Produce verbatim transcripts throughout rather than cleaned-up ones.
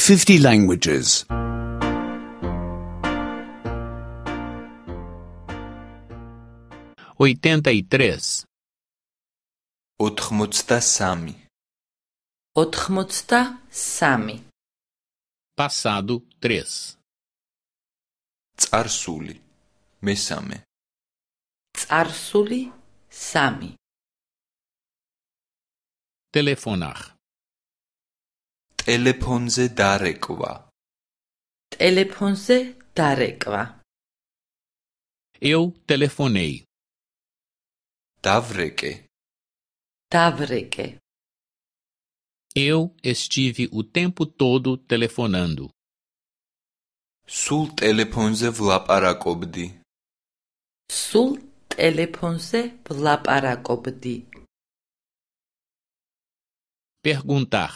fifty languages. oitenta e três. ოთხმოცდასამი. ოთხმოცდასამი. Passado três. წარსული მესამე. წარსული სამი. Telefonar. ტელეფონზე დარეკვა. ტელეფონზე დარეკვა. Eu telefonei. დავრეკე. დავრეკე. Eu estive o tempo todo telefonando. სულ ტელეფონზე ვლაპარაკობდი. სულ ტელეფონზე ვლაპარაკობდი. Perguntar.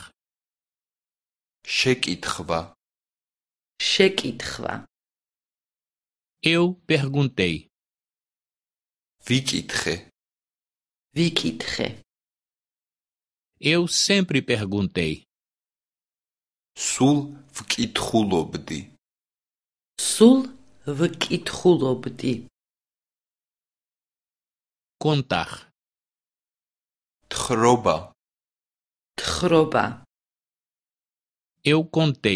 შეკითხვა. შეკითხვა. Eu perguntei. ვიკითხე. ვიკითხე. Eu sempre perguntei. სულ ვკითხულობდი. სულ ვკითხულობდი. Contar. თხრობა. თხრობა. Eu contei.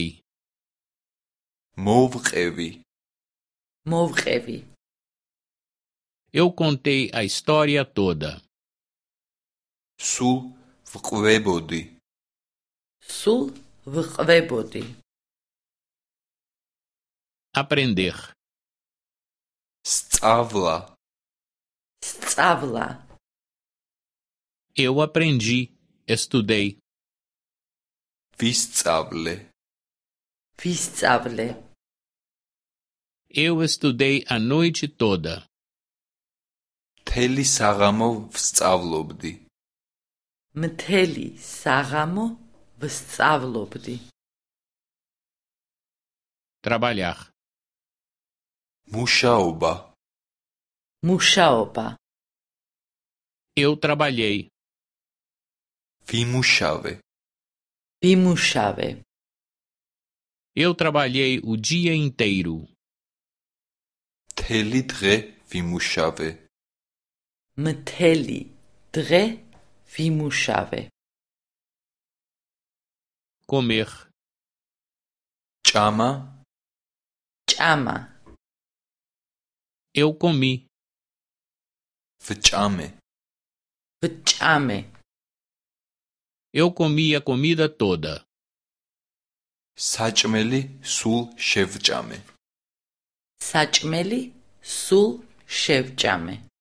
მოვყევი. მოვყევი. Eu contei a história toda. სულ ვყვებოდი. სულ ვყვებოდი. Aprender. სწავლა. სწავლა. Eu aprendi. Estudei. ვისწავლე. ვისწავლე. Eu estudei a noite toda. მთელი საღამო ვსწავლობდი. მთელი საღამო ვსწავლობდი. Trabalhar. მუშაობა. მუშაობა. Eu trabalhei. ვიმუშავე. ვიმუშავე. Eu trabalhei o dia inteiro. მთელი დღე ვიმუშავე. მთელი დღე ვიმუშავე. Comer. ჭამა. ჭამა. Eu comi. ვჭამე. ვჭამე. Eu comi a comida toda. საჭმელი სულ შევჭამე. საჭმელი სულ შევჭამე.